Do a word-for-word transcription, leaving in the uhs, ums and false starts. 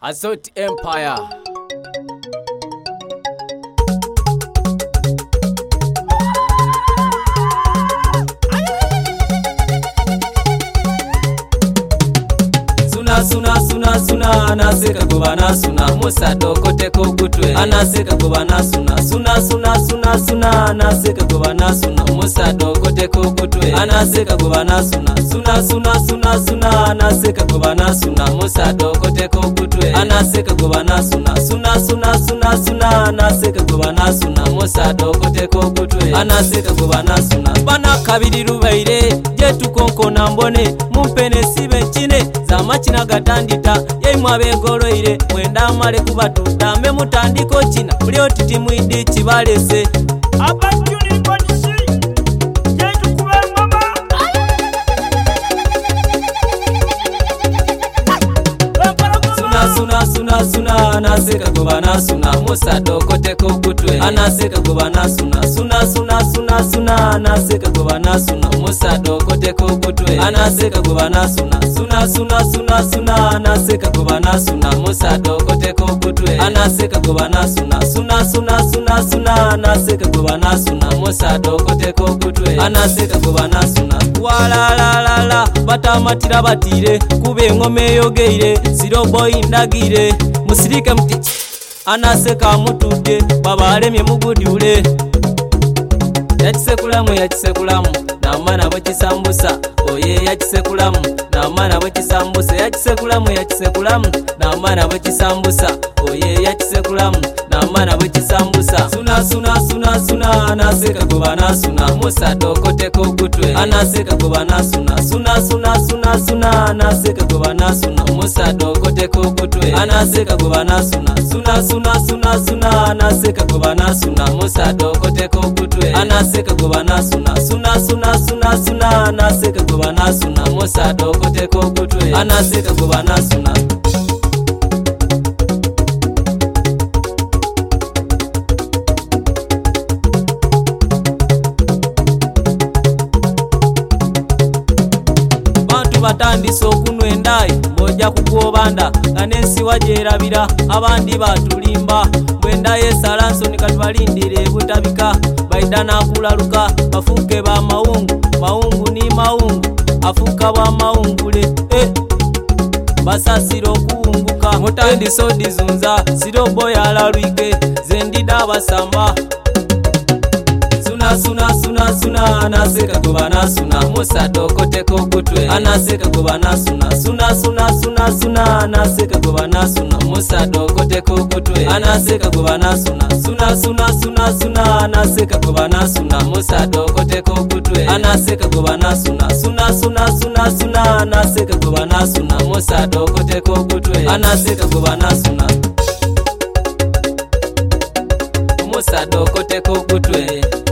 Assault Empire. Suna suna suna suna anaseka kubana suna Musa dokote kugutwe anaseka kubana suna suna suna suna suna anaseka kubana suna Musa dokote kugutwe anaseka kubana suna suna suna suna suna anaseka kubana suna Musa dokote kugutwe anaseka kubana suna suna suna suna suna anaseka kubana suna Musa dokote kugutwe anaseka kubana suna bana kabiri rubaire je tukonkona mbone mumpene sibe chine zamachina gatandita yemwe abegoloire mwenda amale kubatuta me mutandiko china buli otiti mwidi kibalese abajuni bonisi jetu kuba mama suna suna suna suna anaseka kubana suna Musa dokote kugutwe anaseka kubana suna suna suna suna suna anaseka kubana suna Musa dokote kugutwe anaseka kubana suna suna suna suna suna anaseka kubana suna Musa dokote kugutwe anaseka kubana suna suna suna suna suna anaseka kubana suna Musa dokote kugutwe anaseka kubana suna wala la la la batamatira batire kube ngome yogeire zero boy ndagire musirike mutichi anaseka mutude babalemye mugudyule yakisekulamu yakisekulamu namana bwekisambusa oye yakisekulamu namana bwekisambusa yakisekulamu yakisekulamu namana bwekisambusa oye yakisekulamu namana bwekisambusa suna suna suna suna anaseka kubana suna Musa dokote kugutwe anaseka kubana suna suna suna suna suna anaseka kubana suna Musa dokote kugutwe anaseka kubana suna suna suna suna suna anaseka kubana suna Musa dokote kugutwe anaseka kubana suna suna suna suna suna anaseka kubana suna Musa dokote kugutwe anaseka kubana suna batandise okunwa endaayi ng'ojja kugwobanda nga n'ensi wagyerabira abandi batulimba bwenda yesala nsoni katubalindire ebutabika baida n'akulaluka bafuuke ba mawungu mawungu ni mawungu afuuka bwa mawungule eh. basasira okuwunguka mutandise odizunza siroboya alalwike zendida abasamba suna suna suna suna anaseka kubana suna Musa dokote kugutwe anaseka kubana suna suna suna suna suna anaseka kubana suna Musa dokote kugutwe anaseka kubana suna suna suna suna suna anaseka kubana suna Musa dokote kugutwe anaseka kubana suna suna suna suna suna anaseka kubana suna Musa dokote kugutwe anaseka kubana suna Musa dokote kugutwe